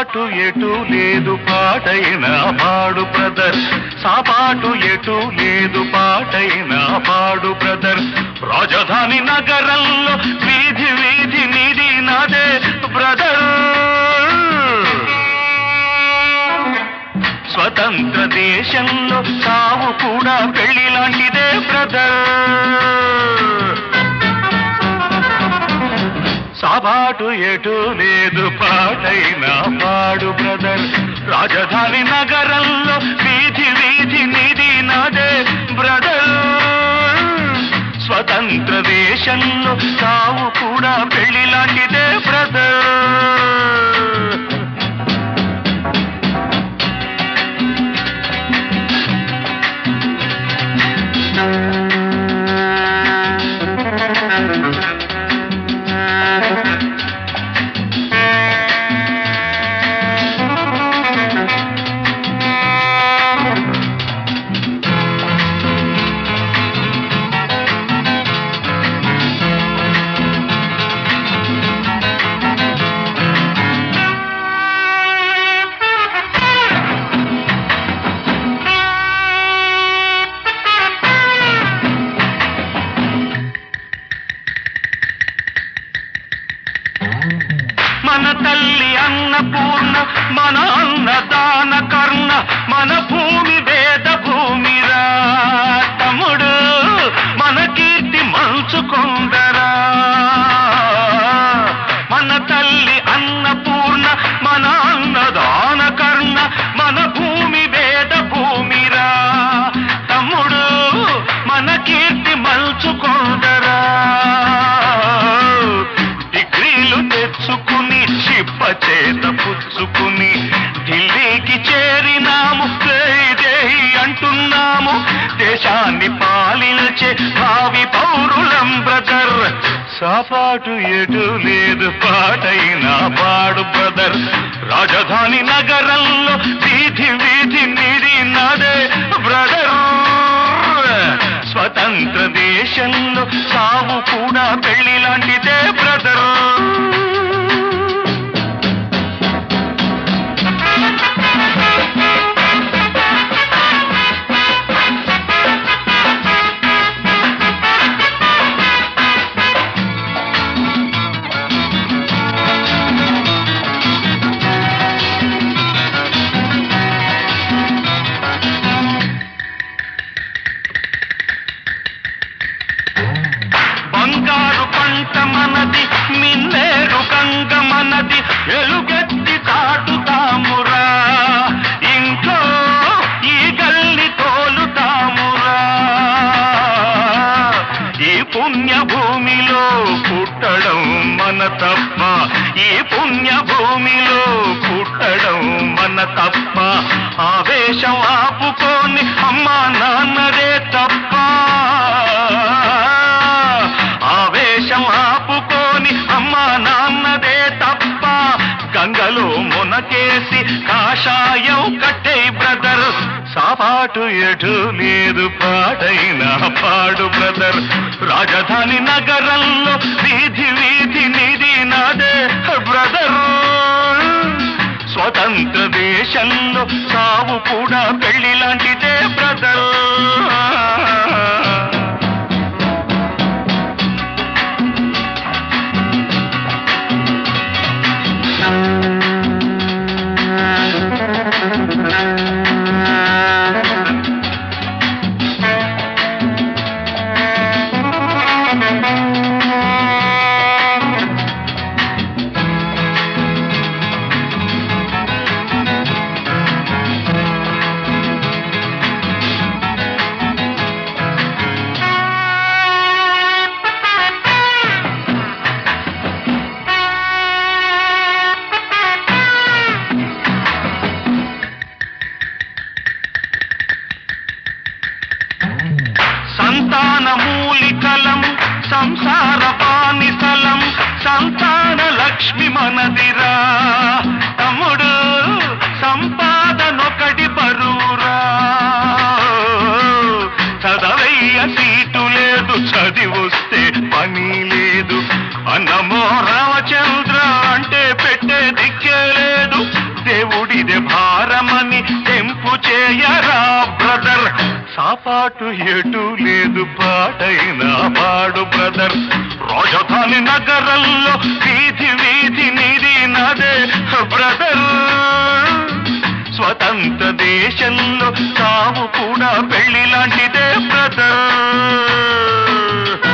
సాపాటు ఎటు లేదు పాటైన పాడు బ్రదర్, సాపాటు ఎటు లేదు పాటైన పాడు బ్రదర్. రాజధాని నగరంలో వీధి వీధి నీది నాదే బ్రదర్. స్వతంత్ర దేశంలో సావు కూడా పెళ్లి లాంటిదే బ్రదర్. సాబాటు ఎటు లేదు పాటైన పాడు బ్రదర్. రాజధాని నగరంలో వీధి వీధి నీది నాదే బ్రదర్. స్వతంత్ర దేశంలో సావు కూడా పెళ్లి లాంటిదే బ్రదర్. మన తల్లి అన్నపూర్ణ, మన అన్నదాన కర్ణ, మన భూమి వేద భూమిరా తమ్ముడు, మన కీర్తి మంచుకొందరా. మన తల్లి అన్నపూర్ణ, మన అన్నదాన కర్ణ, మన భూమి వేద భూమిరా తమ్ముడు, మన కీర్తి మంచుకొందరా. తెచ్చుకుని చిప్ప చేత పుచ్చుకుని ఢిల్లీకి చేరినాము, జై అంటున్నాము. దేశాన్ని పాలించే భావి పౌరులం బ్రదర్. సాపాటు ఎటు లేదు పాటైన పాడు బ్రదర్. రాజధాని నగరంలో వీధి వీధి నీది నాదే బ్రదర్. స్వతంత్ర దేశంలో సావు కూడా పెళ్లి లాంటిదే బ్రదర్. బంగారు పంట మనది, మిన్నేరు గంగ మనది, ఎలుగెత్తి చాటుతామురా. ఇంట్లో ఈ గల్లి తోలుతామురా. ఈ పుణ్య భూమిలో పుట్టడం మన తప్ప, ఈ పుణ్య భూమిలో పుట్టడం మన తప్ప. ఆవేశం ఆపుకొని అమ్మా నాన్నదే తప్ప, ఆవేశం ఆపుకొని అమ్మా నాన్నదే తప్ప. గంగలో మునకేసి కాషాయం కట్టే బ్రదర్. సాపాటు ఎటు లేదు పాటైన పాడు బ్రదర్. రాజధాని నగరంలో వీధి వీధి నీది నాదే బ్రదర్. స్వతంత్ర దేశంలో సావు కూడా పెళ్లి లాంటిదే బ్రదర్. పాటు ఎటు లేదు పాటైనా పాడు బ్రదర్. రాజధాని నగరంలో వీధి వీధి నీది నాదే బ్రదర్. స్వతంత్ర దేశంలో చావు కూడా పెళ్లి లాంటిదే బ్రదర్.